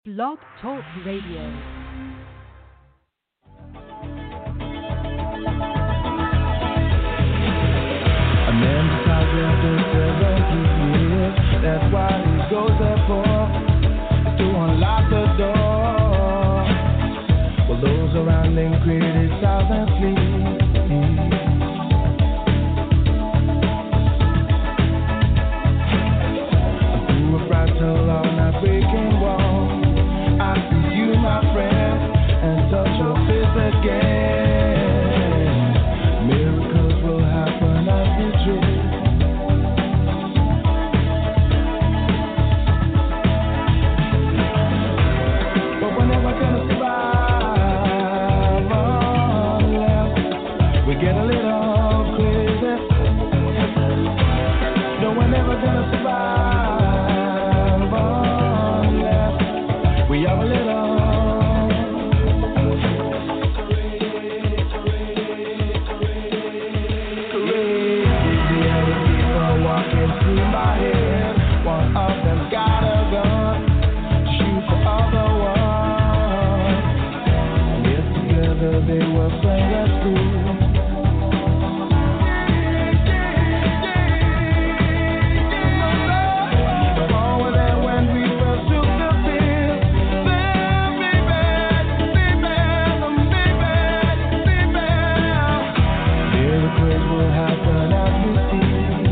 Blog Talk Radio. A man decides after 70 years, that's why he goes there for, is to unlock the door. Well, those around him criticize and flee. Through a fragile law, not breaking walls, I see you, my friend, and touch your face again. Miracles will happen as we dream. But we're never gonna survive unless we get a little crazy. No, we're never gonna survive unless we have a little. Walking through my head, one of them got a gun to shoot the other one. Yes, together they were playing at school. But all of that when we first took the pill, then baby, miracles will happen as we see.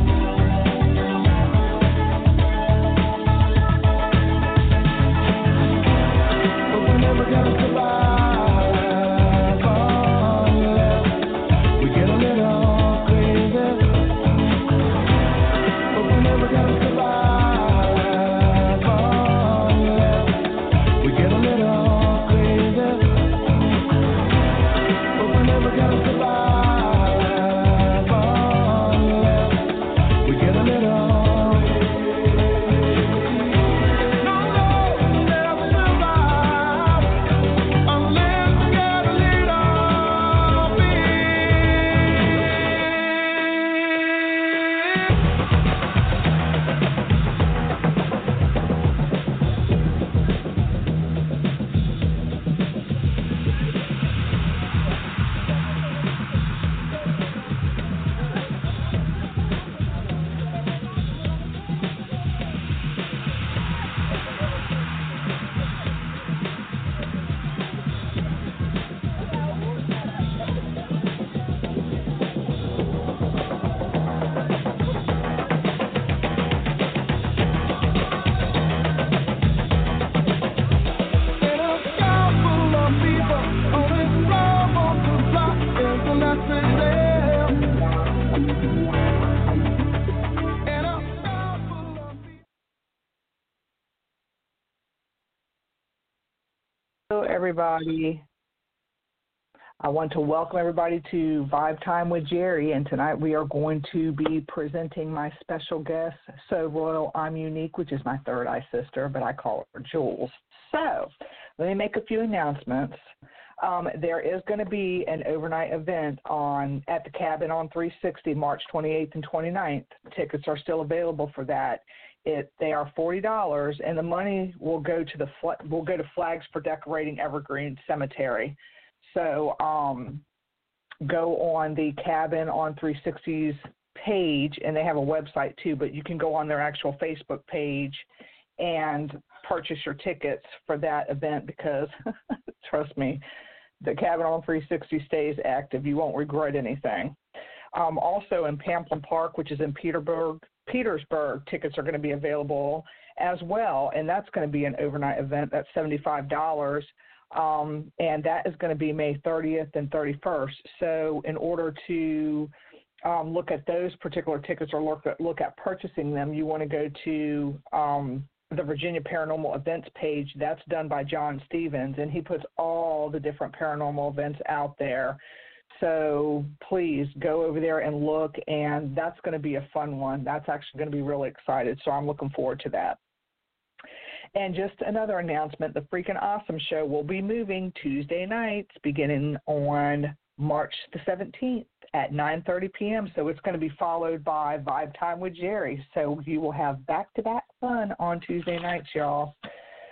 Hello, everybody. I want to welcome everybody to Vibe Time with Jerry, and tonight we are going to be presenting my special guest, So Royal I'm Unique, which is my third eye sister, but I call her Jules. So let me make a few announcements. There is going to be an overnight event at the Cabin on 360, March 28th and 29th. Tickets are still available for that. They are $40, and the money will go to Flags for Decorating Evergreen Cemetery. So go on the Cabin on 360's page, and they have a website too, but you can go on their actual Facebook page and purchase your tickets for that event because, trust me, the Cabin on 360 stays active. You won't regret anything. Also in Pamplin Park, which is in Petersburg, tickets are going to be available as well, and that's going to be an overnight event. That's $75, and that is going to be May 30th and 31st. So in order to look at those particular tickets or look at purchasing them, you want to go to the Virginia Paranormal Events page. That's done by John Stevens, and he puts all the different paranormal events out there. So please go over there and look, and that's going to be a fun one. That's actually going to be really excited, so I'm looking forward to that. And just another announcement, the Freaking Awesome Show will be moving Tuesday nights beginning on March the 17th at 9:30 p.m. So it's going to be followed by Vibe Time with Jerry. So you will have back-to-back fun on Tuesday nights, y'all.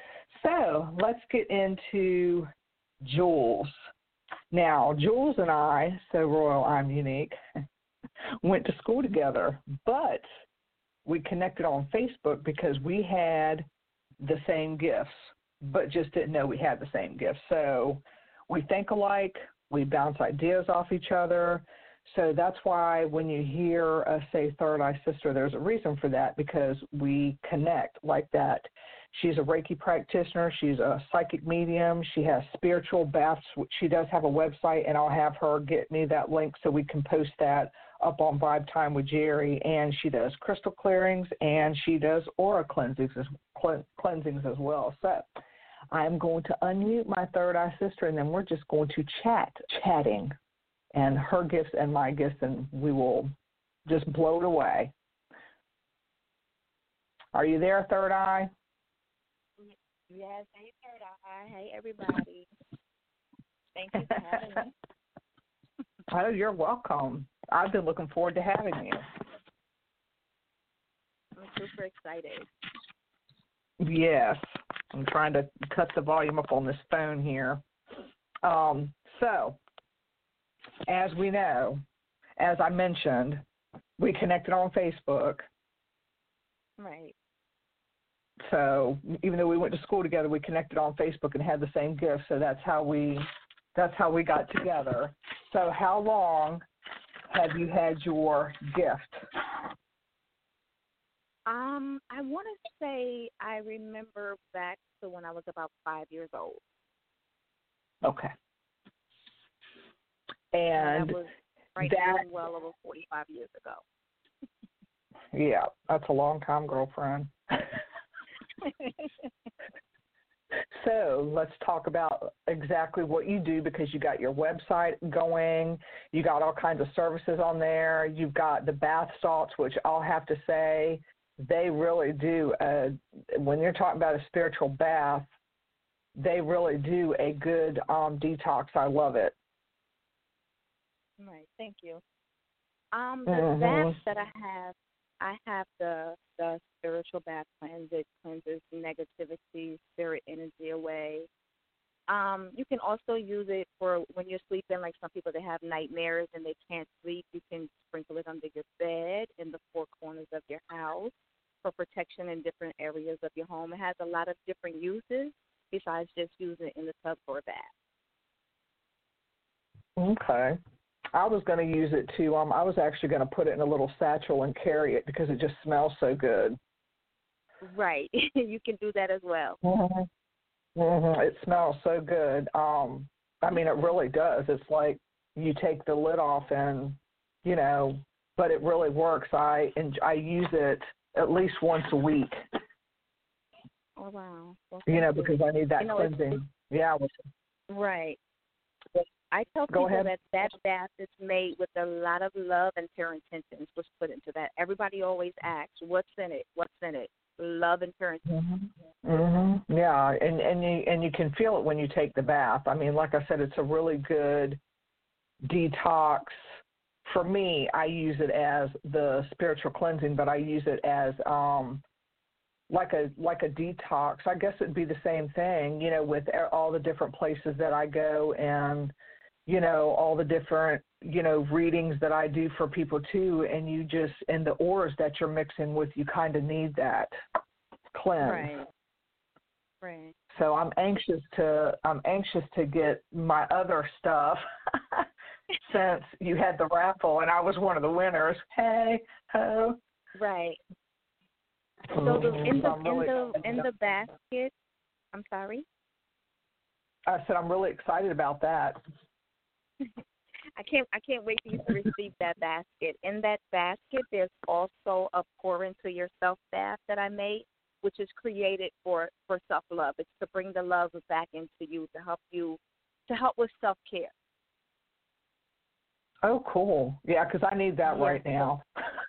So let's get into Jules. Now, Jules and I, so Royal, I'm Unique, went to school together, but we connected on Facebook because we had the same gifts, but just didn't know we had the same gifts. So we think alike, we bounce ideas off each other. So that's why when you hear us say Third Eye Sister, there's a reason for that, because we connect like that. She's a Reiki practitioner. She's a psychic medium. She has spiritual baths. She does have a website, and I'll have her get me that link so we can post that up on Vibe Time with Jerry. And she does crystal clearings, and she does aura cleansings as well. So I'm going to unmute my Third Eye Sister, and then we're just going to chatting, and her gifts and my gifts, and we will just blow it away. Are you there, Third Eye? Yes, hey, Third Eye. Hey, everybody. Thank you for having me. Oh, you're welcome. I've been looking forward to having you. I'm super excited. Yes. I'm trying to cut the volume up on this phone here. So, as we know, as I mentioned, we connected on Facebook. Right. So even though we went to school together, we connected on Facebook and had the same gifts. So that's how we got together. So how long have you had your gift? I want to say I remember back to when I was about 5 years old. Okay. And that was well over 45 years ago. Yeah, that's a long time, girlfriend. So let's talk about exactly what you do, because you got your website going, you got all kinds of services on there, you've got the bath salts, which I'll have to say, they really do, when you're talking about a spiritual bath, they really do a good detox. I love it. Right, thank you. The baths that I have the spiritual bath cleanse. It cleanses negativity, spirit energy away. You can also use it for when you're sleeping, like some people that have nightmares and they can't sleep. You can sprinkle it under your bed, in the four corners of your house, for protection in different areas of your home. It has a lot of different uses besides just using it in the tub for a bath. Okay. I was going to use it too. I was actually going to put it in a little satchel and carry it because it just smells so good. Right. You can do that as well. Mm-hmm. Mm-hmm. It smells so good. I mean, it really does. It's like you take the lid off and, but it really works. I use it at least once a week. Oh, wow. Well, because I need that cleansing. Right. I tell people that bath is made with a lot of love and pure intentions was put into that. Everybody always asks, what's in it? What's in it? Love and pure intentions. Mm-hmm. Mm-hmm. Yeah, and you can feel it when you take the bath. I mean, like I said, it's a really good detox. For me, I use it as the spiritual cleansing, but I use it as like a detox. I guess it'd be the same thing, with all the different places that I go and, all the different, readings that I do for people too. And and the auras that you're mixing with, you kind of need that cleanse. Right. So I'm anxious to get my other stuff since you had the raffle and I was one of the winners. Hey, ho. Right. So in the basket, I'm sorry? I said I'm really excited about that. I can't wait for you to receive that basket. In that basket, there's also a pour into yourself bath that I made, which is created for self-love. It's to bring the love back into you, to help with self-care. Oh, cool. Yeah, because I need that right now.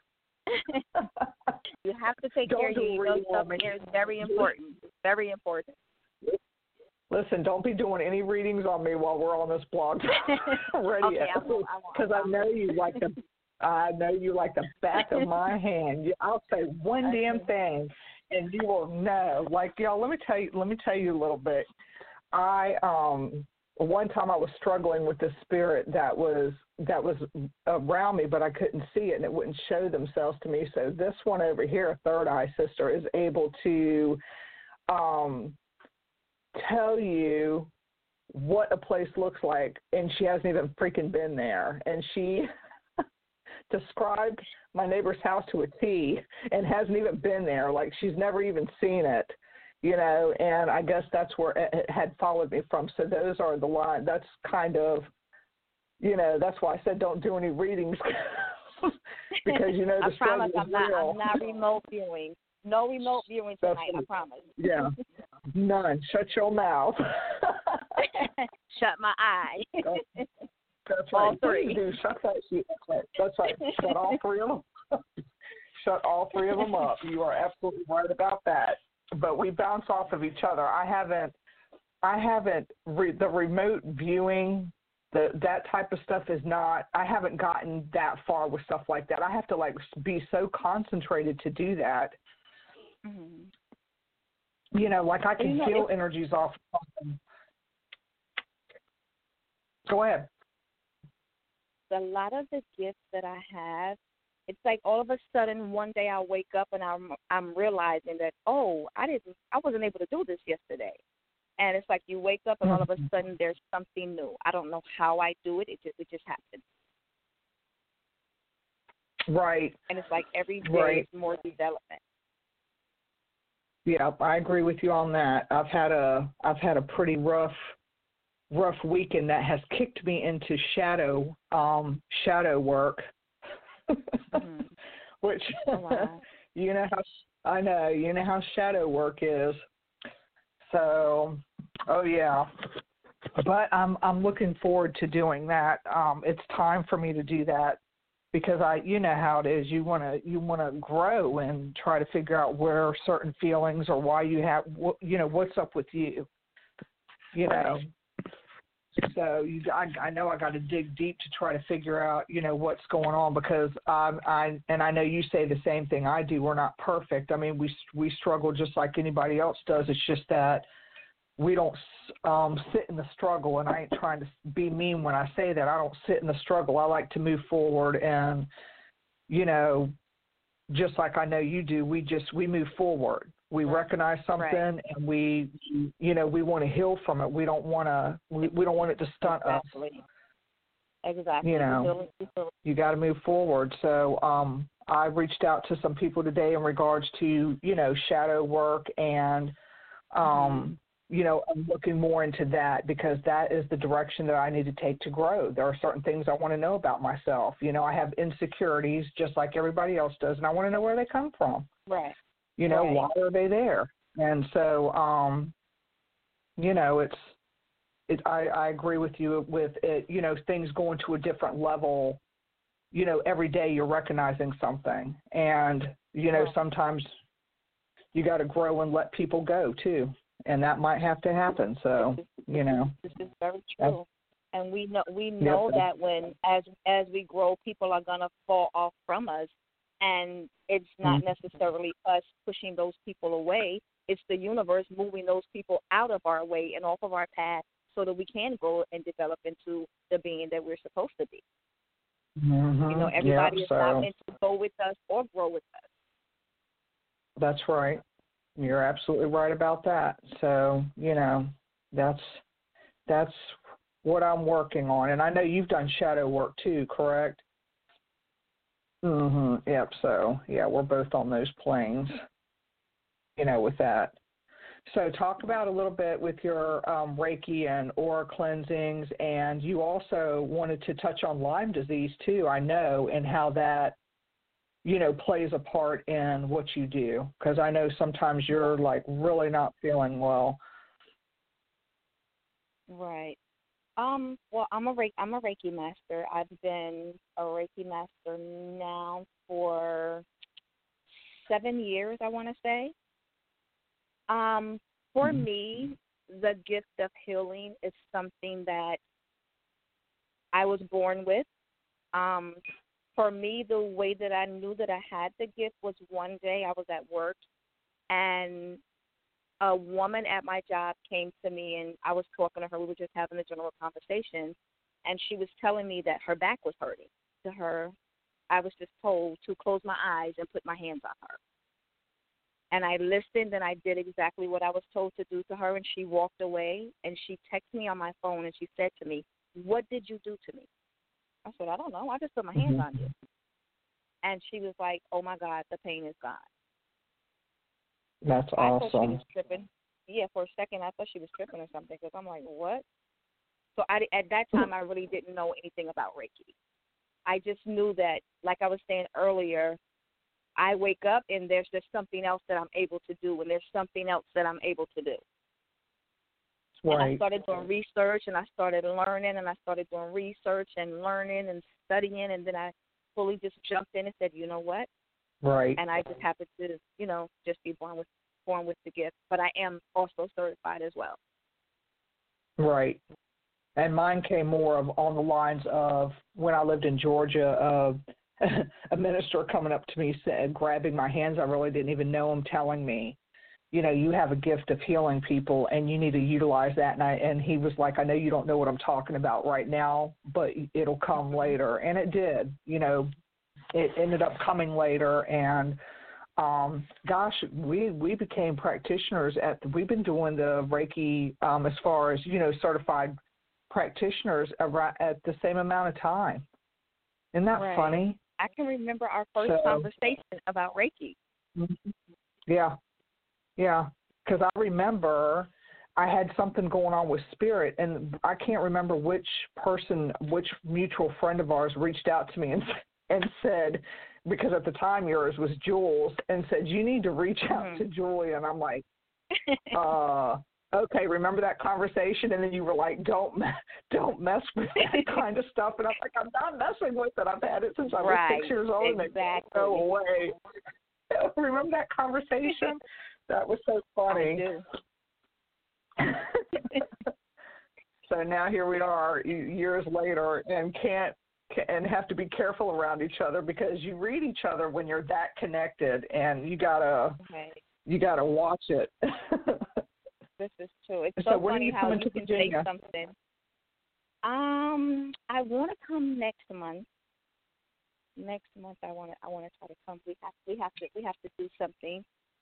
You have to take care of you. Self-care is very important. Very important. Listen, don't be doing any readings on me while we're on this blog radio, because I know you like the back of my hand. I'll say one damn thing. and you will know. Like, y'all, let me tell you a little bit. I one time I was struggling with the spirit that was around me, but I couldn't see it and it wouldn't show themselves to me. So this one over here, a third eye sister, is able to tell you what a place looks like, and she hasn't even freaking been there. And she described my neighbor's house to a T and hasn't even been there. Like, she's never even seen it, you know, and I guess that's where it had followed me from. So those are the lines. That's kind of, you know, that's why I said don't do any readings because, you know, the struggle is real. I'm not remote viewing. No remote viewing tonight, I promise. Yeah, none. Shut your mouth. Shut my eye. That's right. All three. Do. Shut that shit. That's right. Shut all three of them. Shut all three of them up. You are absolutely right about that. But we bounce off of each other. I haven't the remote viewing, that type of stuff is not. I haven't gotten that far with stuff like that. I have to like be so concentrated to do that. Mm-hmm. You know, like I can feel energies off of them. Go ahead. A lot of the gifts that I have, it's like all of a sudden one day I wake up and I'm realizing that, I wasn't able to do this yesterday. And it's like you wake up and all of a sudden there's something new. I don't know how I do it. It just happens. Right. And it's like every day is more development. Yeah, I agree with you on that. I've had a pretty rough weekend that has kicked me into shadow work, which you know how shadow work is. So, but I'm looking forward to doing that. It's time for me to do that because you know how it is. You want to grow and try to figure out where certain feelings or why you have, you know, what's up with you, you know. So I know I got to dig deep to try to figure out, you know, what's going on because I know you say the same thing I do. We're not perfect. I mean, we struggle just like anybody else does. It's just that we don't sit in the struggle, and I ain't trying to be mean when I say that. I don't sit in the struggle. I like to move forward, and, you know, just like I know you do, we move forward. We recognize something, and we want to heal from it. We don't want it to stunt us. Exactly. You know, you got to move forward. So I reached out to some people today in regards to, you know, shadow work, and you know, I'm looking more into that because that is the direction that I need to take to grow. There are certain things I want to know about myself. You know, I have insecurities just like everybody else does, and I want to know where they come from. Right. You know, why are they there? And so, you know, I agree with you with it, you know, things going to a different level. You know, every day you're recognizing something, and, you know, sometimes you got to grow and let people go too. And that might have to happen. So, you know, this is very true. And we know that when as we grow, people are gonna fall off from us, and it's not necessarily us pushing those people away. It's the universe moving those people out of our way and off of our path, so that we can grow and develop into the being that we're supposed to be. You know, everybody is not meant to go with us or grow with us. That's right. You're absolutely right about that. So, you know, that's what I'm working on. And I know you've done shadow work too, correct? Yep. So, yeah, we're both on those planes, you know, with that. So talk about a little bit with your Reiki and aura cleansings, and you also wanted to touch on Lyme disease too, I know, and how that, you know, plays a part in what you do, because I know sometimes you're like really not feeling well. Right. Well, I'm a Reiki master. I've been a Reiki master now for 7 years, I want to say. For me, the gift of healing is something that I was born with. For me, the way that I knew that I had the gift was one day I was at work, And a woman at my job came to me, and I was talking to her. We were just having a general conversation, and she was telling me that her back was hurting. To her, I was just told to close my eyes and put my hands on her. And I listened, and I did exactly what I was told to do to her, and she walked away, and she texted me on my phone, and she said to me, "What did you do to me?" I said, "I don't know. I just put my hands on you." And she was like, "Oh, my God, the pain is gone." That's I thought she awesome. was tripping. Yeah, for a second, I thought she was tripping or something, because I'm like, what? So at that time, I really didn't know anything about Reiki. I just knew that, like I was saying earlier, I wake up and there's just something else that I'm able to do, and there's something else that I'm able to do. Right. And I started doing research, and I started learning, and I started doing research and learning and studying, and then I fully just jumped in and said, you know what? Right. And I just happened to, just be born with the gift. But I am also certified as well. Right. And mine came more of on the lines of when I lived in Georgia, a minister coming up to me, grabbing my hands. I really didn't even know him, telling me, you have a gift of healing people, and you need to utilize that. And he was like, I know you don't know what I'm talking about right now, but it'll come later. And it did. It ended up coming later. And we became practitioners we've been doing the Reiki as far as, certified practitioners at the same amount of time. Isn't that funny? I can remember our first conversation about Reiki. Yeah. Yeah. Because I remember I had something going on with spirit, and I can't remember which mutual friend of ours reached out to me and said, because at the time yours was Jules, and said, you need to reach out to Julie. And I'm like, okay, remember that conversation? And then you were like, don't mess with that kind of stuff. And I'm like, I'm not messing with it. I've had it since I was 6 years old, and it can't go away. Remember that conversation? That was so funny. I do. So now here we are years later, and have to be careful around each other, because you read each other when you're that connected, and you gotta watch it. This is true. It's so so funny how you can say Virginia? something. I want to come next month. Next month, I want to try to come. We have to do something.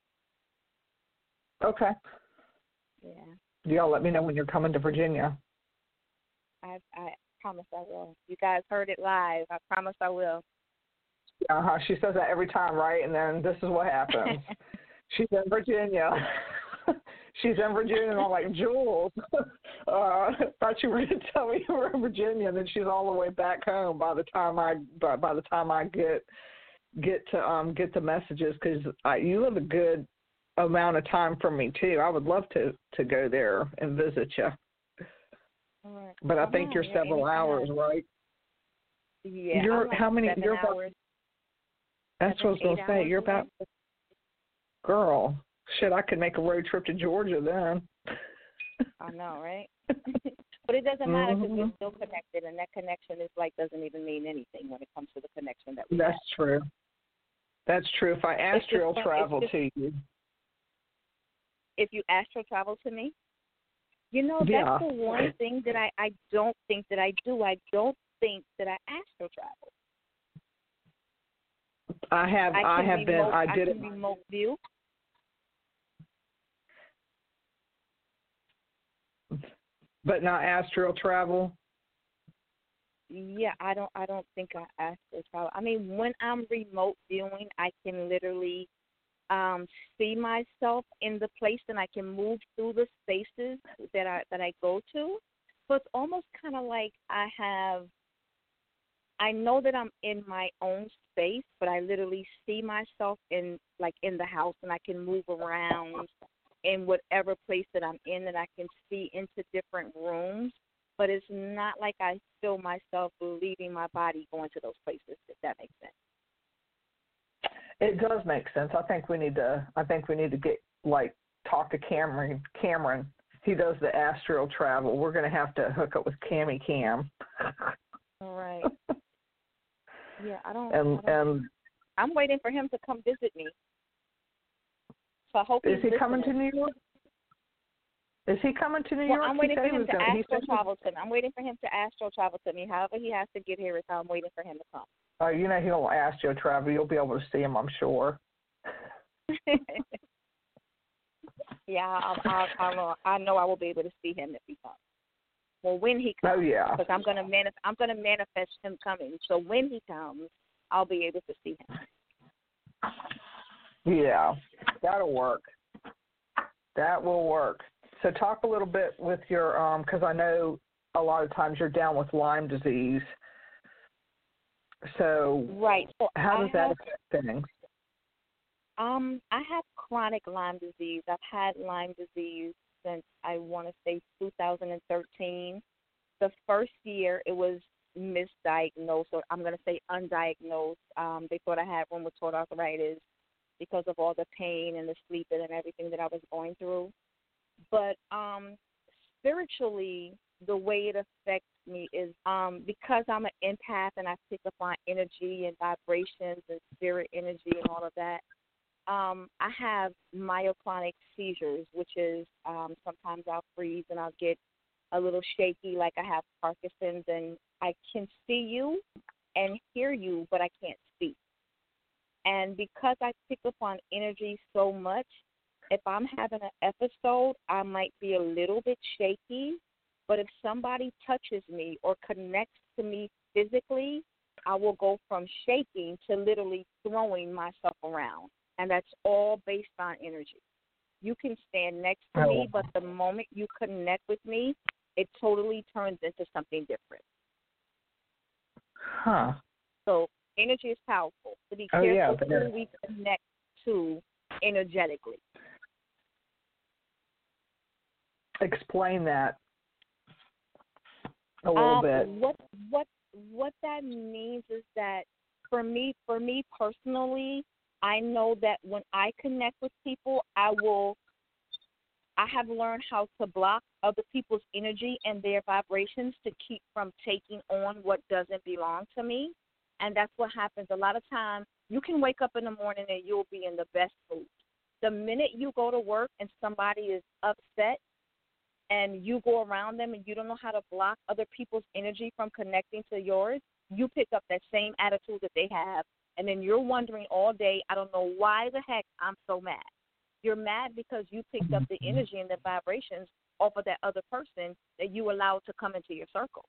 Okay. Yeah. Y'all let me know when you're coming to Virginia. I promise I will. You guys heard it live. I promise I will. She says that every time, right? And then this is what happens. She's in Virginia. She's in Virginia, and I'm like, Jules, thought you were going to tell me you were in Virginia, and then she's all the way back home by the time I get the messages, because you live a good amount of time from me too. I would love to go there and visit you. Right. But I think you're several hours, right? Yeah. You're like how many? 7 You're hours. That's what I was going to say. You're away. about, girl. Shit, I could make a road trip to Georgia then. I know, right? But it doesn't matter, because we're still connected, and that connection doesn't even mean anything when it comes to the connection that we have. That's true. That's true. If I astral travel to you. If you astral travel to me? That's the one thing that I don't think that I do. I don't think that I astral travel. I did it. Remote view. But not astral travel? Yeah, I don't think I astral travel. I mean, when I'm remote viewing, I can literally see myself in the place, and I can move through the spaces that I go to. So it's almost kind of like I know that I'm in my own space, but I literally see myself in the house, and I can move around in whatever place that I'm in, and I can see into different rooms. But it's not like I feel myself leaving my body going to those places, if that makes sense. It does make sense. I think we need to get talk to Cameron. He does the astral travel. We're going to have to hook up with Cammy Cam. All right. Yeah, I'm waiting for him to come visit me. So I hope Is he coming to listening. New York? Is he coming to New Well, York? I'm waiting for him to astral he travel to me. I'm waiting for him to astral travel to me. However he has to get here, so I'm waiting for him to come. You know he'll astro travel. You'll be able to see him, I'm sure. Yeah, I know I will be able to see him if he comes. Well, when he comes. Oh yeah. Because I'm gonna manifest him coming. So when he comes, I'll be able to see him. Yeah, that'll work. That will work. So talk a little bit with your, because I know a lot of times you're down with Lyme disease. So right. So how does that affect things? I have chronic Lyme disease. I've had Lyme disease since I want to say 2013. The first year it was misdiagnosed, or I'm going to say undiagnosed. They thought I had rheumatoid arthritis because of all the pain and the sleeping and everything that I was going through. But spiritually, the way it affects me is because I'm an empath and I pick up on energy and vibrations and spirit energy and all of that. I have myoclonic seizures, which is sometimes I'll freeze and I'll get a little shaky, like I have Parkinson's, and I can see you and hear you, but I can't speak. And because I pick up on energy so much, if I'm having an episode, I might be a little bit shaky, but if somebody touches me or connects to me physically, I will go from shaking to literally throwing myself around. And that's all based on energy. You can stand next to me, but the moment you connect with me, it totally turns into something different. Huh. So energy is powerful. So be careful who we connect to energetically. Explain that a little bit. What that means is that for me personally, I know that when I connect with people, I have learned how to block other people's energy and their vibrations to keep from taking on what doesn't belong to me. And that's what happens. A lot of times you can wake up in the morning and you'll be in the best mood. The minute you go to work and somebody is upset and you go around them and you don't know how to block other people's energy from connecting to yours, you pick up that same attitude that they have. And then you're wondering all day, I don't know why the heck I'm so mad. You're mad because you picked up the energy and the vibrations off of that other person that you allowed to come into your circle.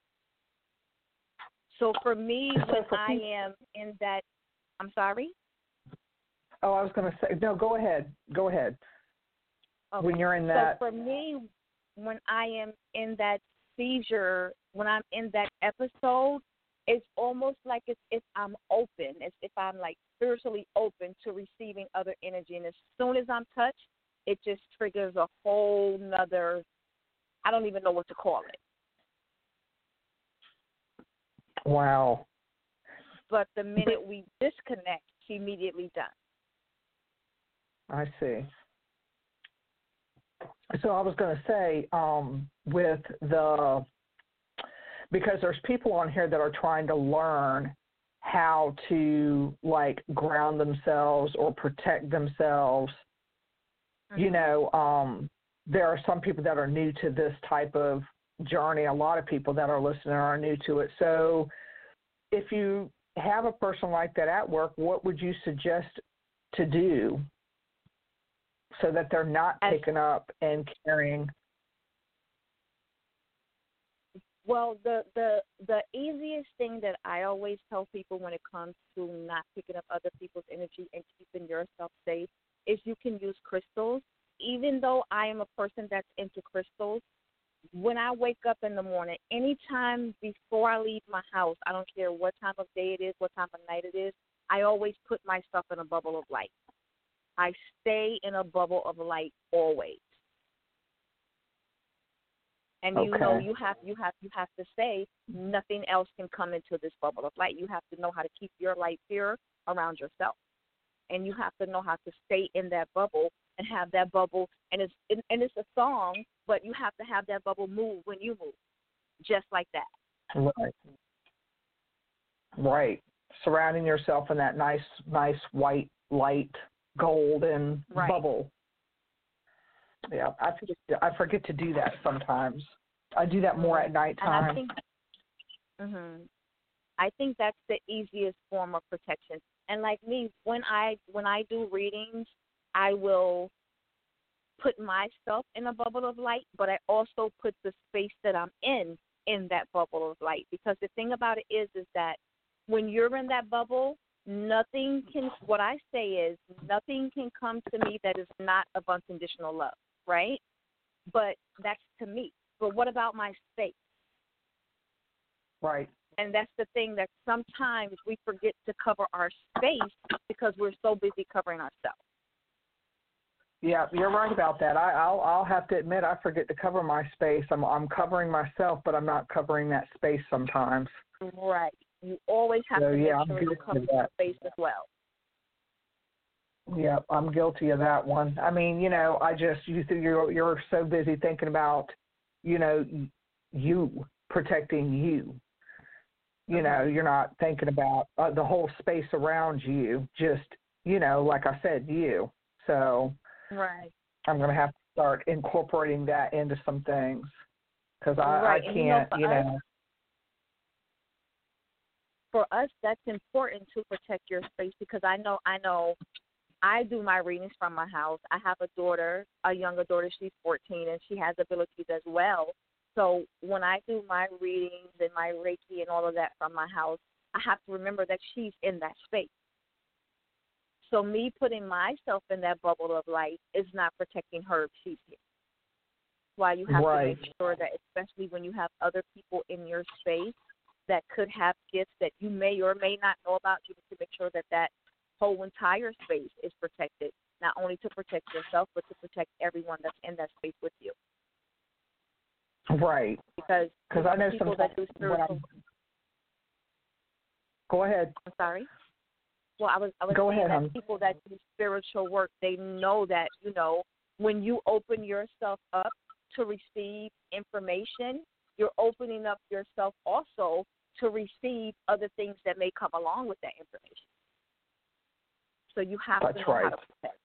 So for me, when I am in that, I'm sorry? Oh, I was going to say, no, go ahead. Go ahead. Okay. When you're in that. So for me, when I am in that seizure, when I'm in that episode, it's almost like it's if I'm open, it's if I'm like spiritually open to receiving other energy. And as soon as I'm touched, it just triggers a whole nother, I don't even know what to call it. Wow. But the minute we disconnect, it's immediately done. I see. So I was going to say, because there's people on here that are trying to learn how to like ground themselves or protect themselves. Mm-hmm. You know, there are some people that are new to this type of journey. A lot of people that are listening are new to it. So if you have a person like that at work, what would you suggest to do so that they're not picking up and carrying? Well, the easiest thing that I always tell people when it comes to not picking up other people's energy and keeping yourself safe is you can use crystals. Even though I am a person that's into crystals, when I wake up in the morning, anytime before I leave my house, I don't care what time of day it is, what time of night it is, I always put myself in a bubble of light. I stay in a bubble of light always. And you know you have to say nothing else can come into this bubble of light. You have to know how to keep your light pure around yourself, and you have to know how to stay in that bubble and have that bubble. And it's a song, but you have to have that bubble move when you move, just like that. Right. Surrounding yourself in that nice white light golden right. bubble. Yeah, I forget to do that sometimes. I do that more at nighttime. I think that's the easiest form of protection. And like me, when I do readings, I will put myself in a bubble of light, but I also put the space that I'm in that bubble of light. Because the thing about it is that when you're in that bubble, what I say is nothing can come to me that is not of unconditional love, right? But that's to me. But what about my space? Right. And that's the thing, that sometimes we forget to cover our space because we're so busy covering ourselves. Yeah, you're right about that. I'll have to admit I forget to cover my space. I'm covering myself, but I'm not covering that space sometimes. Right. You always have to make sure you cover your space as well. Yeah, I'm guilty of that one. I mean, you're so busy thinking about, you protecting you. You're not thinking about the whole space around you, just, like I said, you. So right. I'm going to have to start incorporating that into some things because I can't, For us, that's important to protect your space because I know I do my readings from my house. I have a younger daughter, she's 14, and she has abilities as well. So when I do my readings and my Reiki and all of that from my house, I have to remember that she's in that space. So me putting myself in that bubble of light is not protecting her if she's here. Why you have to make sure that, especially when you have other people in your space that could have gifts that you may or may not know about, you need to make sure that whole entire space is protected, not only to protect yourself, but to protect everyone that's in that space with you. Right. Because I know people that do spiritual. Go ahead. I'm sorry. Well, I was Go saying ahead, that people that do spiritual work, they know that, when you open yourself up to receive information, you're opening up yourself also to receive other things that may come along with that information. So you have to know how to protect.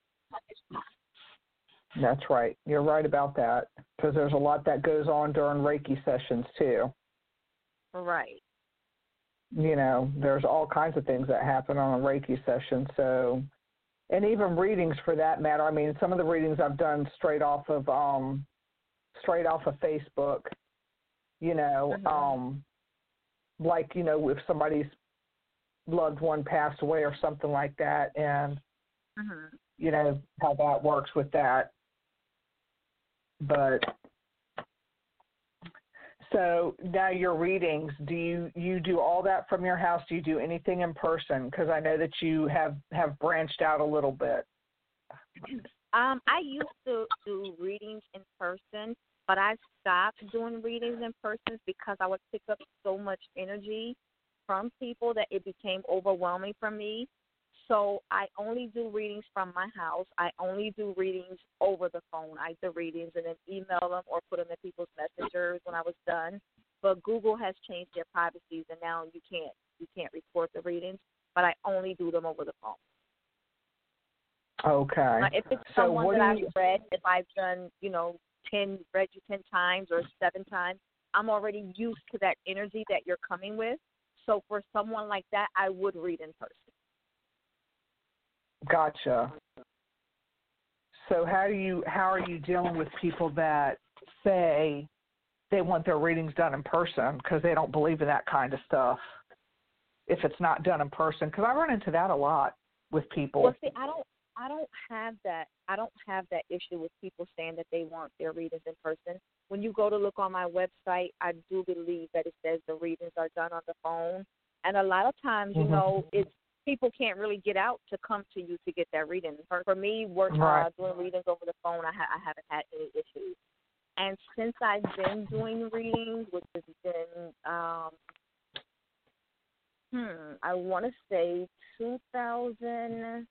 That's right. You're right about that because there's a lot that goes on during Reiki sessions too. Right. There's all kinds of things that happen on a Reiki session. So, and even readings for that matter. I mean, some of the readings I've done straight off of Facebook. Like if somebody's loved one passed away or something like that, and how that works with that. But so now your readings, do you do all that from your house? Do you do anything in person? Because I know that you have branched out a little bit. I used to do readings in person, but I stopped doing readings in person because I would pick up so much energy from people that it became overwhelming for me. So I only do readings from my house. I only do readings over the phone. I do readings and then email them or put them in people's messengers when I was done. But Google has changed their privacies, and now you can't record the readings. But I only do them over the phone. Okay. If it's someone that I've read, if I've done, read you 10 times or 7 times, I'm already used to that energy that you're coming with. So for someone like that, I would read in person. Gotcha. So how are you dealing with people that say they want their readings done in person because they don't believe in that kind of stuff if it's not done in person? Because I run into that a lot with people. Well, see, I don't have that issue with people saying that they want their readings in person. When you go to look on my website, I do believe that it says the readings are done on the phone. And a lot of times, it's people can't really get out to come to you to get that reading. For me, doing readings over the phone, I haven't had any issues. And since I've been doing readings, which has been, I want to say 2010,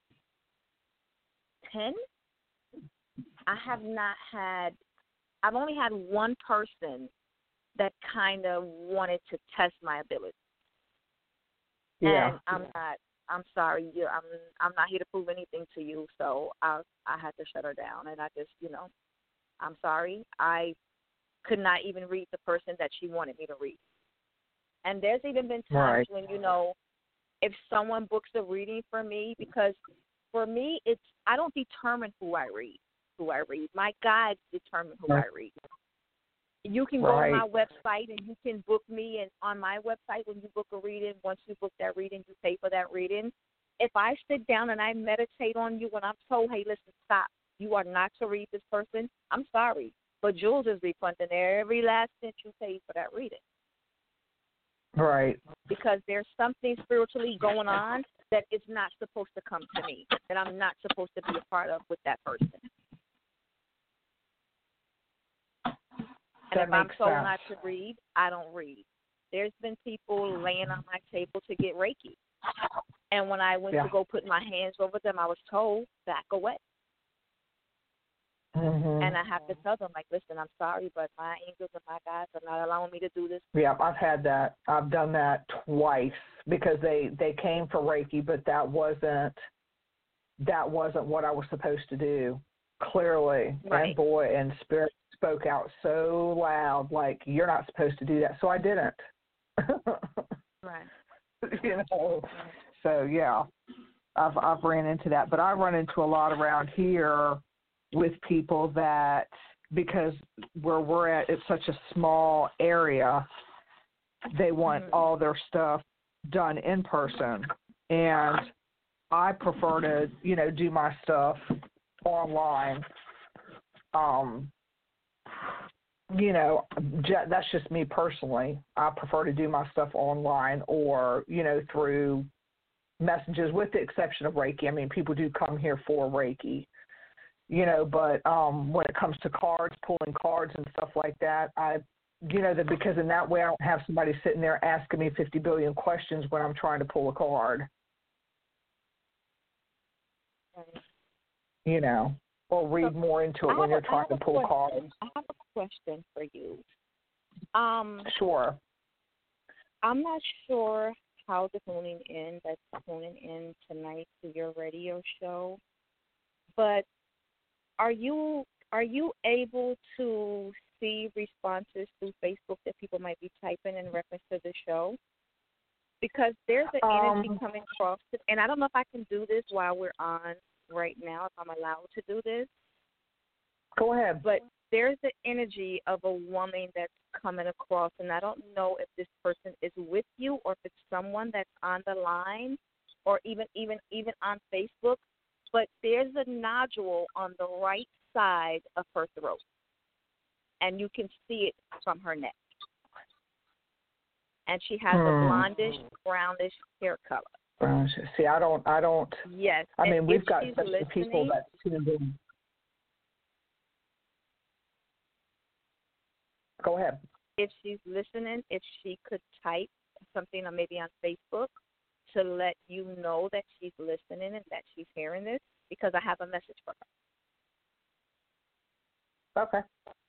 I've only had one person that kind of wanted to test my ability. Yeah. And I'm sorry, I'm not here to prove anything to you. So I had to shut her down, and I just, I'm sorry. I could not even read the person that she wanted me to read. And there's even been times when, if someone books a reading for me, because for me, I don't determine who I read. My guides determine who I read. You can go to my website and you can book me, and on my website, when you book a reading, once you book that reading, you pay for that reading. If I sit down and I meditate on you when I'm told, hey, listen, stop, you are not to read this person, I'm sorry, but Jules is refunding every last cent you paid for that reading. Right. Because there's something spiritually going on that is not supposed to come to me, that I'm not supposed to be a part of with that person. And if I'm told not to read, I don't read. There's been people laying on my table to get Reiki. And when I went to go put my hands over them, I was told, back away. Mm-hmm. And I have to tell them, like, listen, I'm sorry, but my angels and my guides are not allowing me to do this. Yeah, I've had that. I've done that twice because they came for Reiki, but that wasn't what I was supposed to do, clearly. Right. And boy, and Spirit spoke out so loud, like, you're not supposed to do that. So I didn't. Right. So yeah, I've ran into that, but I run into a lot around here with people that, because where we're at, it's such a small area, they want all their stuff done in person, and I prefer to, do my stuff online. That's just me personally. I prefer to do my stuff online or, through messages, with the exception of Reiki. I mean, people do come here for Reiki, but when it comes to cards, pulling cards and stuff like that, because in that way I don't have somebody sitting there asking me 50 billion questions when I'm trying to pull a card. Right. Or read more into it when you're trying to pull cards. I have a question for you. Sure. I'm not sure how that's tuning in tonight to your radio show, but are you able to see responses through Facebook that people might be typing in reference to the show? Because there's an energy coming across, and I don't know if I can do this while we're on right now, if I'm allowed to do this. Go ahead. But there's the energy of a woman that's coming across, and I don't know if this person is with you or if it's someone that's on the line or even on Facebook, but there's a nodule on the right side of her throat, and you can see it from her neck. And she has a blondish, brownish hair color. See, I don't. Yes. I mean, we've got such people that tuned in. Go ahead. If she's listening, if she could type something or maybe on Facebook to let you know that she's listening and that she's hearing this, because I have a message for her. Okay.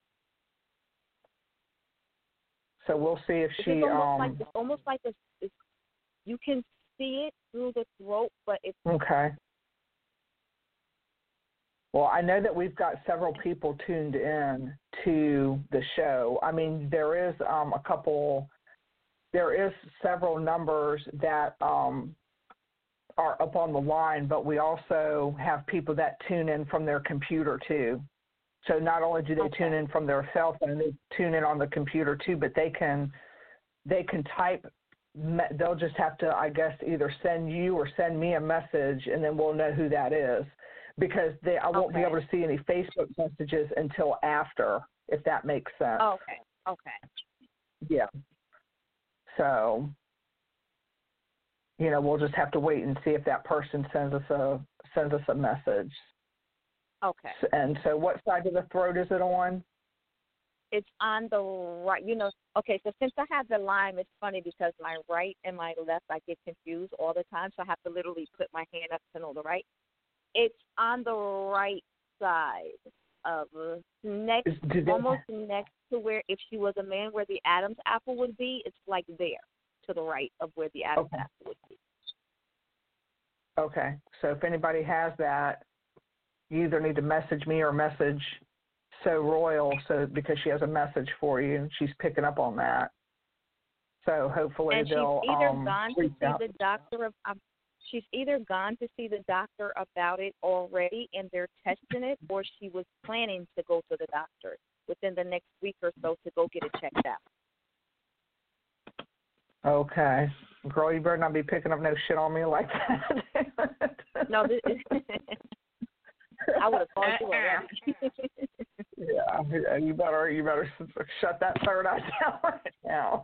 So we'll see if she. It's almost like you can see it through the throat, but it's okay. Well, I know that we've got several people tuned in to the show. I mean, there is several numbers that are up on the line, but we also have people that tune in from their computer too. So not only do they tune in from their cell phone, they tune in on the computer too, but they can type. They'll just have to, I guess, either send you or send me a message, and then we'll know who that is. Because I won't be able to see any Facebook messages until after, if that makes sense. Okay. Yeah. So, we'll just have to wait and see if that person sends us a message. Okay. And so what side of the throat is it on? It's on the right. Okay, so since I have the Lyme, it's funny because my right and my left, I get confused all the time, so I have to literally put my hand up to know the right. It's on the right side of almost next to where, if she was a man, where the Adam's apple would be. It's like there to the right of where the Adam's apple would be. Okay. So if anybody has that, you either need to message me or message So Royal, because she has a message for you and she's picking up on that. So hopefully and they'll she's either gone to see out. the doctor she's either gone to see the doctor about it already and they're testing it, or she was planning to go to the doctor within the next week or so to go get it checked out. Okay. Girl, you better not be picking up no shit on me like that. No, I would have called you already. Yeah, you better shut that third eye down right now.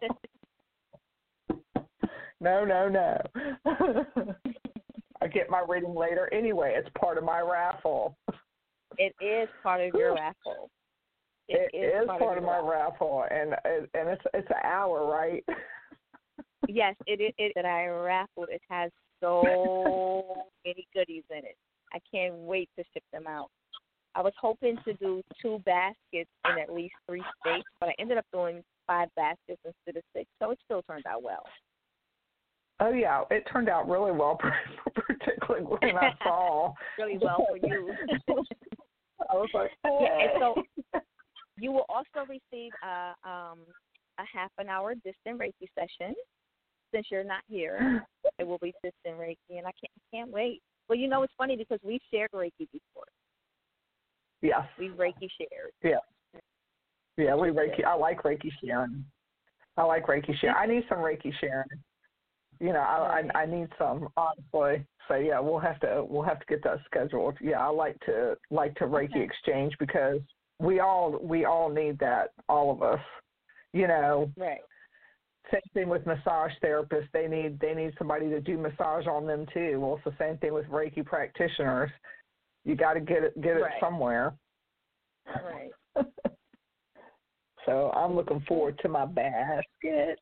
No. I get my reading later anyway. It's part of my raffle. It is part of your raffle. It is part of my raffle, and it's an hour, right? Yes, it is. That I raffled. It has so many goodies in it. I can't wait to ship them out. I was hoping to do 2 baskets in at least 3 states, but I ended up doing 5 baskets instead of 6, so it still turned out well. Oh, yeah, it turned out really well, particularly when I saw. Really well for you. I was like, hey. Yeah, and so you will also receive a half an hour distant Reiki session. Since you're not here, it will be distant Reiki, and I can't wait. Well, you know, it's funny because we've shared Reiki before. Yes. We've Reiki shared. Yeah. Yeah, we Reiki. I like Reiki sharing. I need some Reiki sharing. You know, I need some, honestly. So yeah, we'll have to get that scheduled. Yeah, I like to Reiki exchange because we all need that, all of us. You know. Right. Same thing with massage therapists. They need somebody to do massage on them too. Well, it's the same thing with Reiki practitioners. You got to get it somewhere. Right. So I'm looking forward to my basket.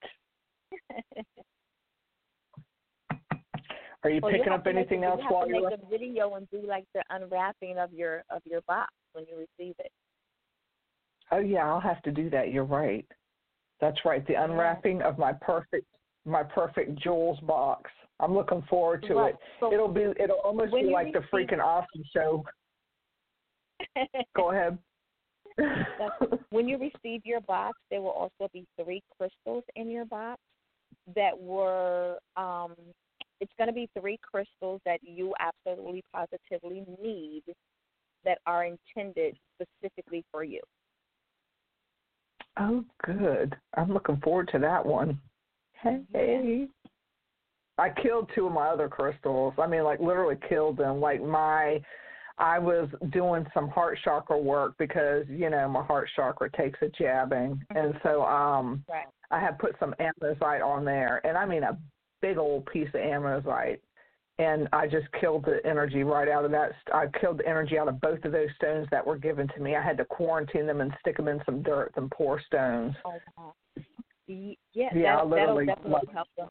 Are you picking up anything else while you're? You have to make a video and do like the unwrapping of your box when you receive it. Oh yeah, I'll have to do that. You're right. That's right. The unwrapping of my perfect Jules box. I'm looking forward to it. So it'll almost be like the freaking Awesome Show. Go ahead. When you receive your box, there will also be 3 crystals in your box that were. It's going to be 3 crystals that you absolutely positively need that are intended specifically for you. Oh, good. I'm looking forward to that one. Hey. I killed 2 of my other crystals. I mean, like, literally killed them. Like, I was doing some heart chakra work because, you know, my heart chakra takes a jabbing. And so right. I had put some amazite on there. And, I mean, a big old piece of amazite. And I just killed the energy right out of that. I killed the energy out of both of those stones that were given to me. I had to quarantine them and stick them in some dirt and pour stones. Oh, wow. That'll definitely help them.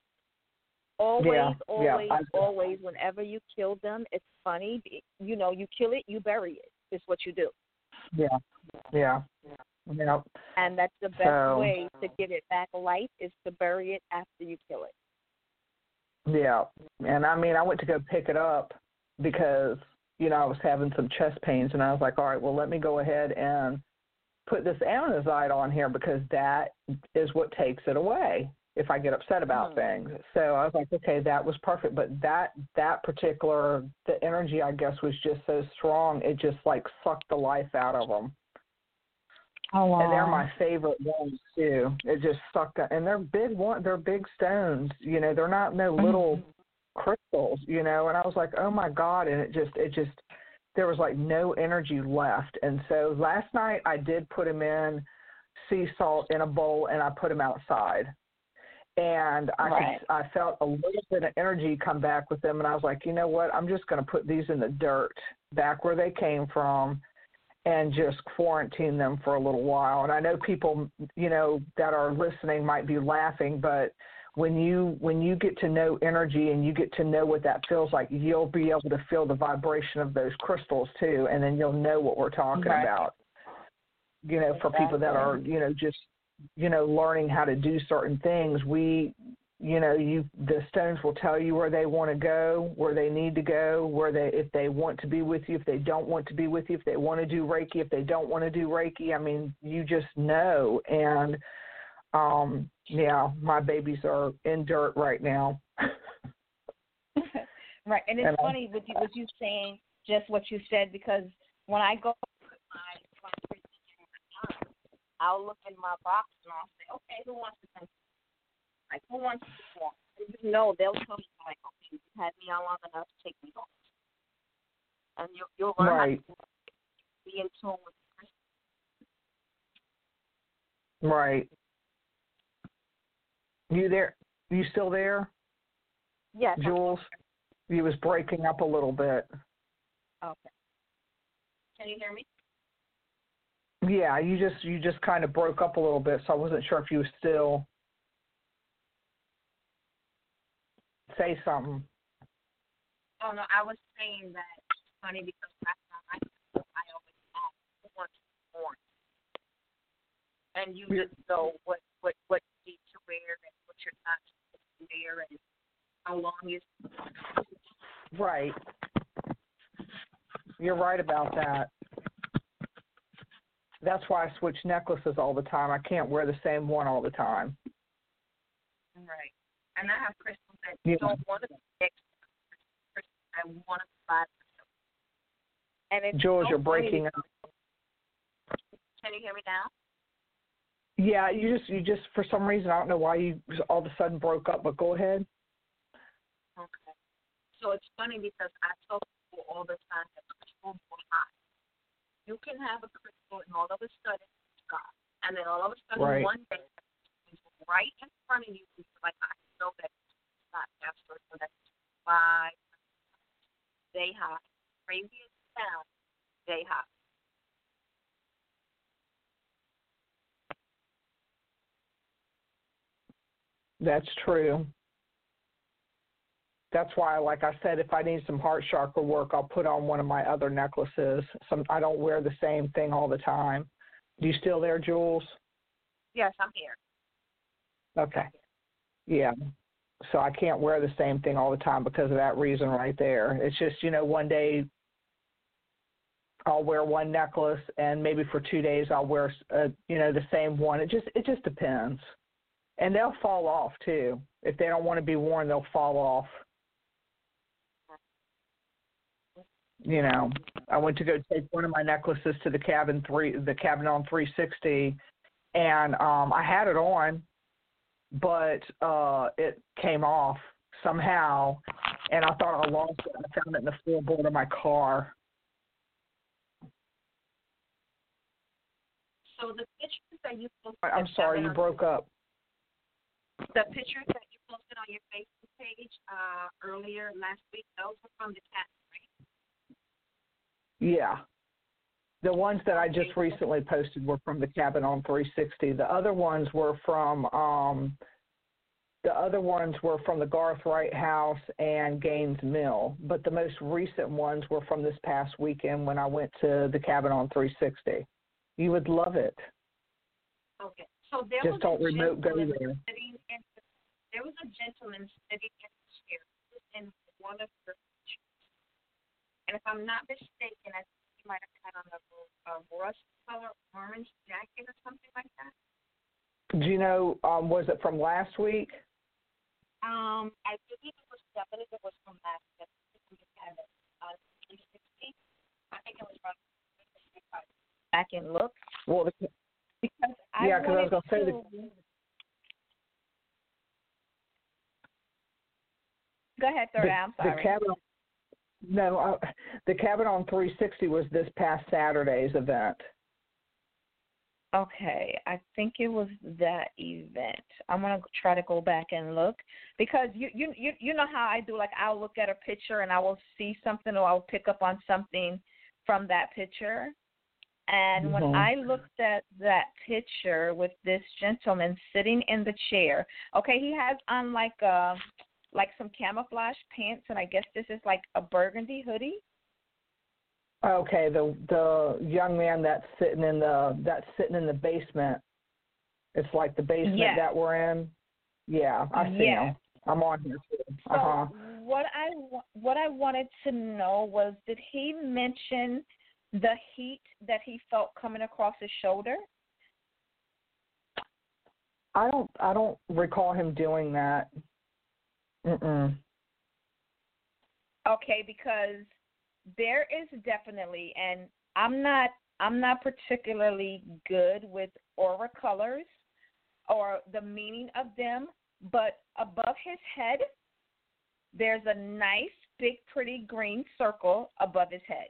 Always, whenever you kill them, it's funny. You know, you kill it, you bury it. It's what you do. Yeah. And that's the best way to give it back life is to bury it after you kill it. Yeah, and I mean, I went to go pick it up because, you know, I was having some chest pains, and I was like, all right, well, let me go ahead and put this amazite on here because that is what takes it away if I get upset about things. So I was like, okay, that was perfect, but that particular, the energy, I guess, was just so strong, it just, like, sucked the life out of them. Oh, wow. And they're my favorite ones too. It just sucked up, and they're big stones. You know, they're not no little crystals. You know, and I was like, oh my God, and it just there was like no energy left. And so last night I did put them in sea salt in a bowl, and I put them outside. And I felt a little bit of energy come back with them, and I was like, you know what? I'm just going to put these in the dirt back where they came from, and just quarantine them for a little while. And I know people, you know, that are listening might be laughing, but when you get to know energy and you get to know what that feels like, you'll be able to feel the vibration of those crystals too, and then you'll know what we're talking about. You know, for people that are, you know, just, you know, learning how to do certain things, we the stones will tell you where they want to go, where they need to go, if they want to be with you, if they don't want to be with you, if they want to do Reiki, if they don't want to do Reiki. I mean, you just know. And my babies are in dirt right now. Right, and it's funny with you saying just what you said, because when I go with my I'll look in my box and I'll say, okay, who wants to come? Like, who wants to perform? And they'll tell me, like, okay, you've had me on long enough, take me home. And you'll learn how to be in tune with the person. Right. You there? You still there? Yes. Jules? You was breaking up a little bit. Okay. Can you hear me? Yeah, you just kind of broke up a little bit, so I wasn't sure if you were still. Say something. Oh, no, I was saying that it's funny because last time I always ask who wants to perform. And you just know what you need to wear and what you're not supposed to wear and how long is. Right. You're right about that. That's why I switch necklaces all the time. I can't wear the same one all the time. Right. And I have crystals that don't want to be next to crystals. I want to buy myself. And it's Jules, you're breaking up. Can you hear me now? Yeah, you just for some reason, I don't know why you all of a sudden broke up, but go ahead. Okay. So it's funny because I tell people all the time that crystals will hide. You can have a crystal and all of a sudden it's gone. And then all of a sudden one day it's right in front of you and you're like, I know that it's not absolute, so that's why they hide. Crazy as it sounds, they hide. That's true. That's why, like I said, if I need some heart chakra work, I'll put on one of my other necklaces. I don't wear the same thing all the time. You still there, Jules? Yes, I'm here. Okay. Yeah. So I can't wear the same thing all the time because of that reason right there. It's just, one day I'll wear one necklace and maybe for 2 days I'll wear, the same one. It just depends. And they'll fall off too. If they don't want to be worn, they'll fall off. I went to go take one of my necklaces to the Cabin on 360, and I had it on, but it came off somehow, and I thought I lost it. I found it in the floorboard of my car. So the pictures that you posted. I'm sorry, you broke up. The pictures that you posted on your Facebook page earlier last week, those were from the cat, right? Yeah. The ones that I just recently posted were from the Cabin on 360. The other ones were from the Garth Wright House and Gaines Mill, but the most recent ones were from this past weekend when I went to the Cabin on 360. You would love it. Okay. So there just don't remote go there. There was a gentleman sitting in the chair in one of the pictures. And if I'm not mistaken, I think he might have had on a rust color orange jacket or something like that. Do you know, was it from last week? I believe it was from last week. I think it was from 365. Back and look. Well, because I was going to say Go ahead, Third. I'm sorry. The Cabin on 360 was this past Saturday's event. Okay, I think it was that event. I'm gonna try to go back and look because you know how I do. Like I'll look at a picture and I will see something or I'll pick up on something from that picture. And when I looked at that picture with this gentleman sitting in the chair, okay, he has on like some camouflage pants, and I guess this is like a burgundy hoodie. Okay, the young man that's sitting in the basement. It's like the basement that we're in. Yeah, I see him. I'm on here too. So what I wanted to know was, did he mention the heat that he felt coming across his shoulder? I don't recall him doing that. Okay, because there is definitely, and I'm not particularly good with aura colors or the meaning of them, but above his head, there's a nice, big, pretty green circle above his head.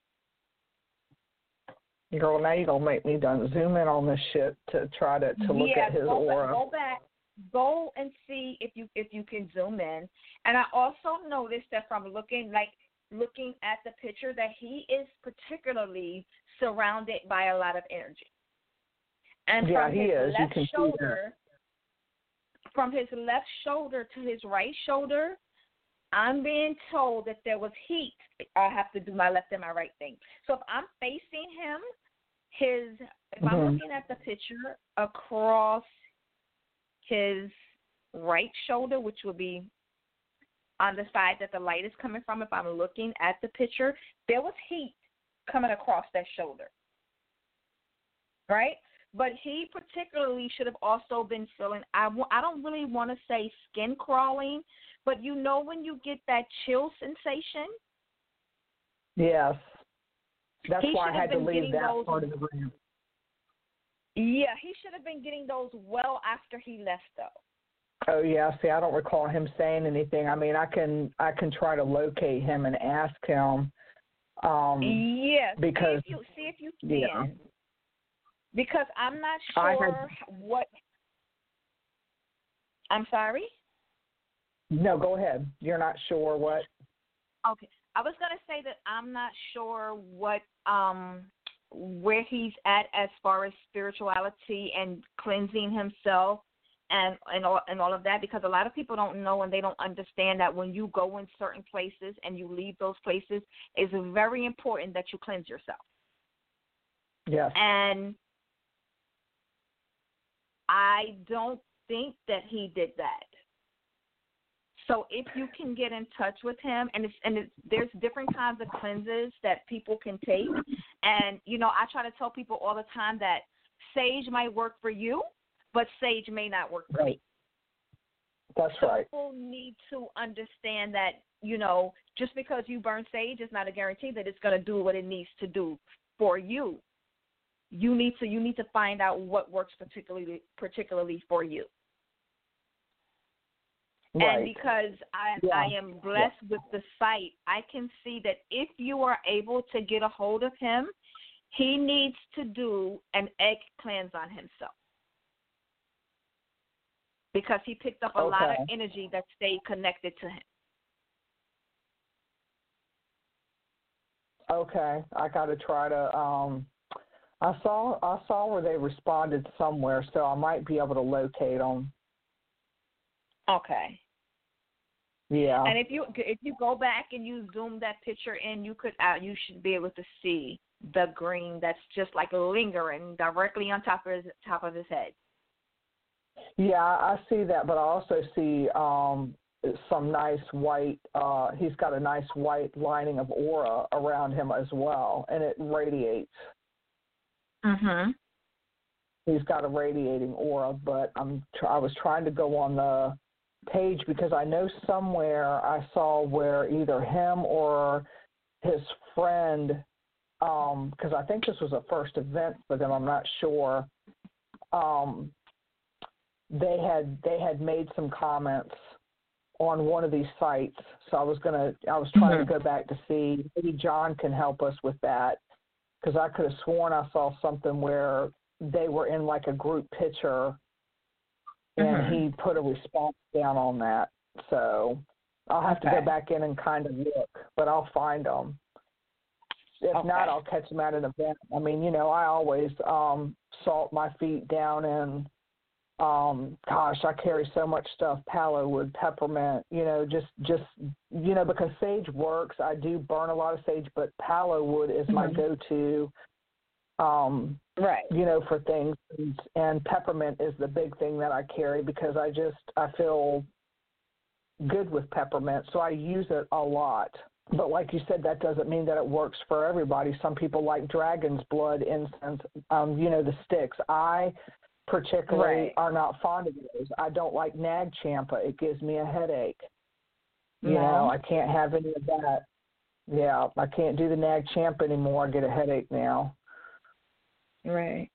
Girl, now you're gonna make me zoom in on this shit to try to look at his aura. Go back. Go and see if you can zoom in. And I also noticed that from looking at the picture that he is particularly surrounded by a lot of energy. And yeah, from he his is. left You can shoulder, from his left shoulder to his right shoulder, I'm being told that there was heat. I have to do my left and my right thing. So if I'm facing him, if I'm looking at the picture across his right shoulder, which would be on the side that the light is coming from, if I'm looking at the picture, there was heat coming across that shoulder, right? But he particularly should have also been feeling, I don't really want to say skin crawling, but you know when you get that chill sensation? Yes. That's why I had to leave that those, part of the room. Yeah, he should have been getting those well after he left, though. Oh yeah, see, I don't recall him saying anything. I mean, I can try to locate him and ask him. Because see if you can. Yeah. Because I'm not sure what. I'm sorry? No, go ahead. You're not sure what? Okay. I was going to say that I'm not sure what where he's at as far as spirituality and cleansing himself and all of that, because a lot of people don't know and they don't understand that when you go in certain places and you leave those places, it's very important that you cleanse yourself. Yes. And I don't think that he did that. So if you can get in touch with him, there's different kinds of cleanses that people can take. And, I try to tell people all the time that sage might work for you, but sage may not work for me. That's right. People need to understand that, just because you burn sage is not a guarantee that it's going to do what it needs to do for you. You need to find out what works particularly for you. Right. And because I am blessed with the sight, I can see that if you are able to get a hold of him, he needs to do an egg cleanse on himself. Because he picked up a lot of energy that stayed connected to him. Okay. I got to try to I saw where they responded somewhere, so I might be able to locate them. Okay. Yeah. And if you go back and you zoom that picture in, you should be able to see the green that's just like lingering directly on top of his head. Yeah, I see that, but I also see some nice white. He's got a nice white lining of aura around him as well, and it radiates. Mhm. He's got a radiating aura, but I was trying to go on the page because I know somewhere I saw where either him or his friend, because I think this was a first event for them, I'm not sure. They had made some comments on one of these sites, so I was trying to go back to see maybe John can help us with that, because I could have sworn I saw something where they were in like a group picture. And he put a response down on that. So I'll have to go back in and kind of look, but I'll find them. If not, I'll catch them at an event. I mean, I always salt my feet down in, I carry so much stuff, palo wood, peppermint, just because sage works. I do burn a lot of sage, but palo wood is my go-to. Right. For things. And peppermint is the big thing that I carry because I feel good with peppermint, so I use it a lot. But like you said, that doesn't mean that it works for everybody. Some people like dragon's blood incense, the sticks. I particularly are not fond of those. I don't like Nag Champa. It gives me a headache. I can't have any of that. Yeah, I can't do the Nag Champa anymore. I get a headache now. Right.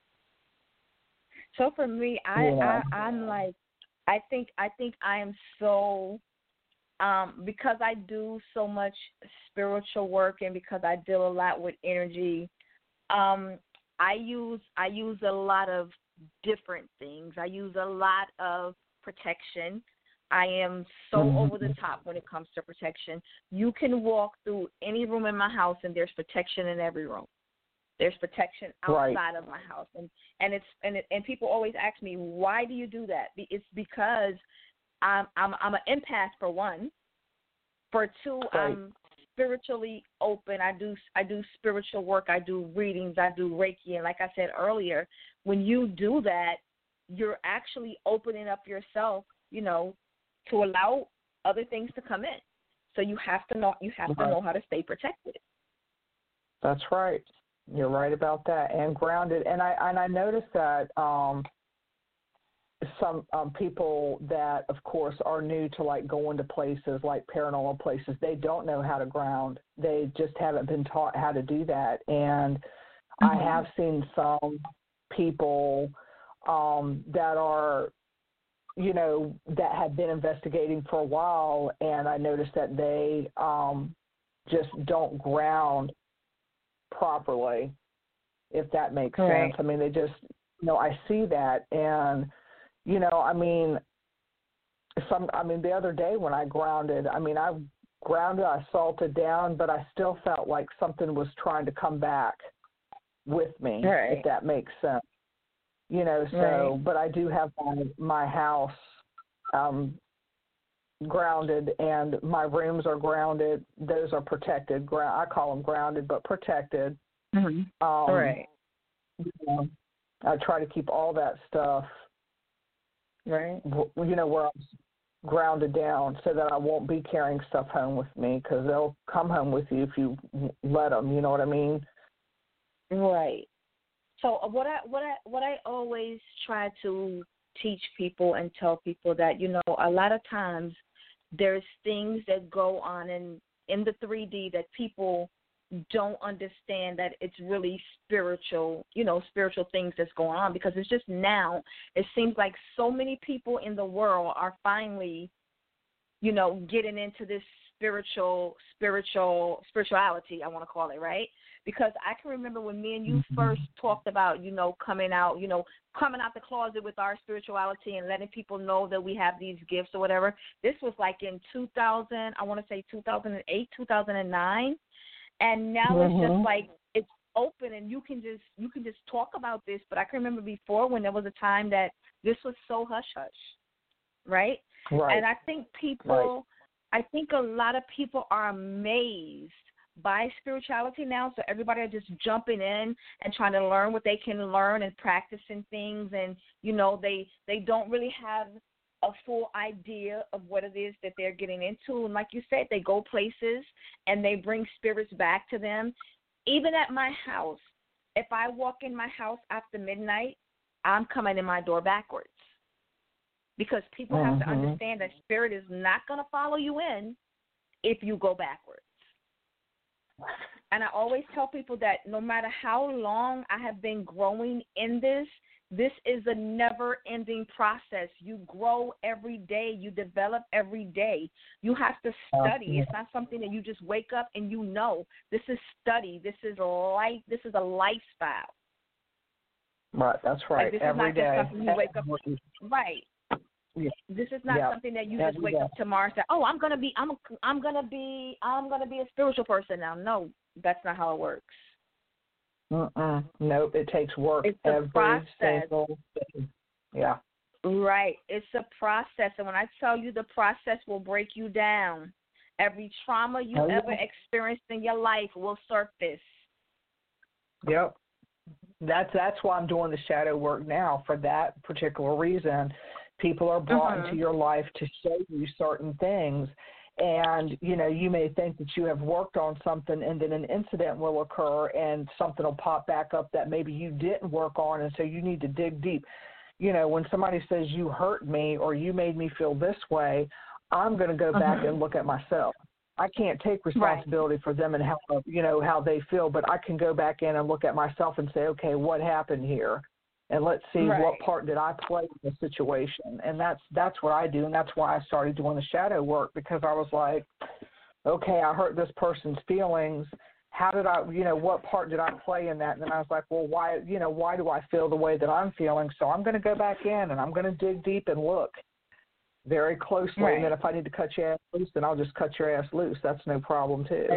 So for me, I'm like, I think I am so, because I do so much spiritual work and because I deal a lot with energy, I use a lot of different things. I use a lot of protection. I am so over the top when it comes to protection. You can walk through any room in my house and there's protection in every room. There's protection outside of my house, and people always ask me, why do you do that? It's because I'm an empath, for one. For two, I'm spiritually open. I do spiritual work. I do readings. I do Reiki, and like I said earlier, when you do that, you're actually opening up yourself, to allow other things to come in. So you have to know how to stay protected. That's right. You're right about that, and grounded. And I noticed that some people that, of course, are new to like going to places like paranormal places, they don't know how to ground. They just haven't been taught how to do that. And I have seen some people that are, that have been investigating for a while, and I noticed that they just don't ground properly, if that makes sense. I mean, they just, I see that, and, the other day when I grounded, I salted down, but I still felt like something was trying to come back with me, if that makes sense. But I do have my house grounded, and my rooms are grounded. Those are protected. I call them grounded, but protected. I try to keep all that stuff, where I'm grounded down, so that I won't be carrying stuff home with me, because they'll come home with you if you let them. You know what I mean? Right. So what I always try to teach people and tell people that, a lot of times there's things that go on in the 3D that people don't understand, that it's really spiritual things that's going on, because it's just now, it seems like so many people in the world are finally, getting into this spirituality, I want to call it, right? Because I can remember when me and you first talked about, coming out the closet with our spirituality and letting people know that we have these gifts or whatever. This was like in 2008, 2009. And now it's just like, it's open and you can just talk about this. But I can remember before, when there was a time that this was so hush-hush, right? And I think I think a lot of people are amazed by spirituality now, so everybody are just jumping in and trying to learn what they can learn and practicing things, and they don't really have a full idea of what it is that they're getting into. And like you said, they go places and they bring spirits back to them. Even at my house, if I walk in my house after midnight, I'm coming in my door backwards, because people have to understand that spirit is not going to follow you in if you go backwards. And I always tell people that no matter how long I have been growing in this is a never-ending process. You grow every day. You develop every day. You have to study. It's not something that you just wake up and This is study. This is life. This is a lifestyle. Right, that's right. Like, every day. This is not just something you wake up. Right. Yeah. This is not something that you just wake up tomorrow and say, "Oh, I'm gonna be a spiritual person now." No, that's not how it works. Nope, it takes work. It's a process. Single day. Yeah. Right. It's a process, and when I tell you, the process will break you down. Every trauma you ever experienced in your life will surface. Yep. That's why I'm doing the shadow work now, for that particular reason. People are brought into your life to show you certain things. And, you may think that you have worked on something, and then an incident will occur and something will pop back up that maybe you didn't work on, and so you need to dig deep. When somebody says you hurt me or you made me feel this way, I'm going to go back and look at myself. I can't take responsibility for them and how they feel, but I can go back in and look at myself and say, okay, what happened here? And let's see what part did I play in the situation. And that's what I do, and that's why I started doing the shadow work, because I was like, okay, I hurt this person's feelings. How did I, what part did I play in that? And then I was like, well, why do I feel the way that I'm feeling? So I'm going to go back in and I'm going to dig deep and look very closely. And then if I need to cut your ass loose, then I'll just cut your ass loose. That's no problem too.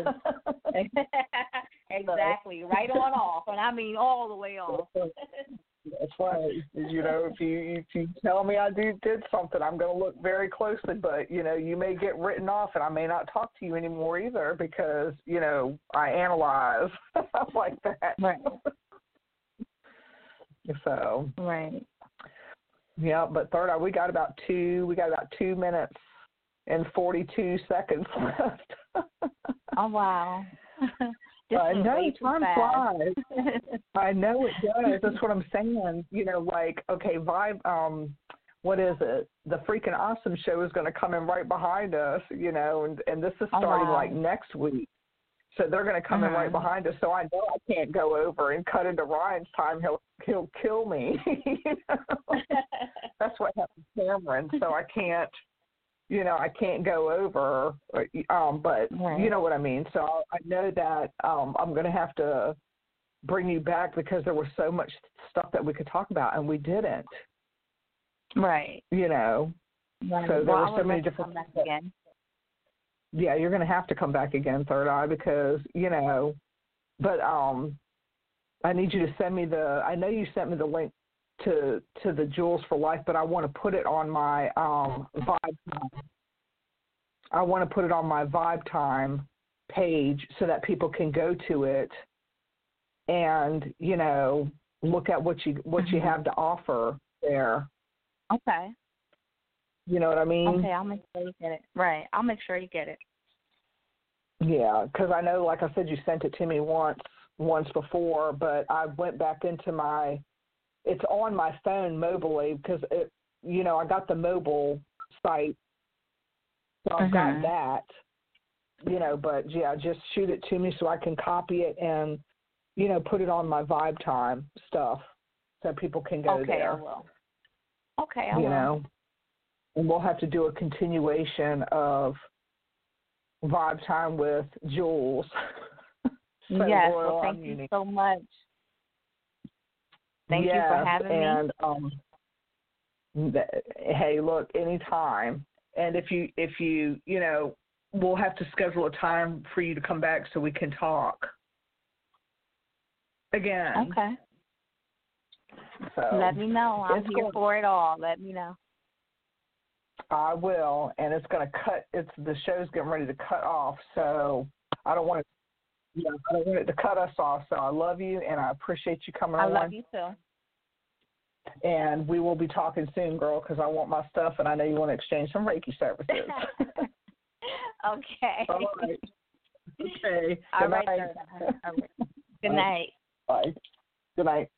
Exactly. Right on off. And I mean all the way off. That's right. If you tell me I did something, I'm going to look very closely. But, you may get written off and I may not talk to you anymore either because, I analyze like that. Right. So. Right. Yeah, but third eye, we got about 2 minutes and 42 seconds left. Oh, wow. I know time flies. I know it does. That's what I'm saying. Okay, Vibe, what is it? The freaking Awesome Show is going to come in right behind us, and this is starting like next week. So they're going to come in right behind us. So I know I can't go over and cut into Ryan's time. He'll kill me. That's what happened to Cameron. So I can't. I can't go over, but you know what I mean. So I know that I'm going to have to bring you back because there was so much stuff that we could talk about, and we didn't. Right. Right. So there were so many different things. Again. Yeah, you're going to have to come back again, Third Eye, because, but I need you to send me I know you sent me the link to the Jewels for Life, but I want to put it on my Vibe Time. I want to put it on my Vibe Time page so that people can go to it and, look at what you have to offer there. Okay. You know what I mean? Okay, I'll make sure you get it. Right, I'll make sure you get it. Yeah, because I know, like I said, you sent it to me once before, but I went back into it's on my phone mobily because I got the mobile site, so I've got that, but yeah, just shoot it to me so I can copy it and, put it on my Vibe Time stuff so people can go there. Okay, I will. Okay, I will. And we'll have to do a continuation of Vibe Time with Jules. Yes, well, thank you so much. Thank you for having me. Hey, look, anytime. And if you, we'll have to schedule a time for you to come back so we can talk again. Okay. So let me know. I'm here for it all. Let me know. I will, and it's going to cut. The show's getting ready to cut off, so I don't want it to cut us off. So I love you, and I appreciate you coming on. I love you too. And we will be talking soon, girl, because I want my stuff, and I know you want to exchange some Reiki services. Okay. All right. Okay. All right. Good night. Bye. Good night.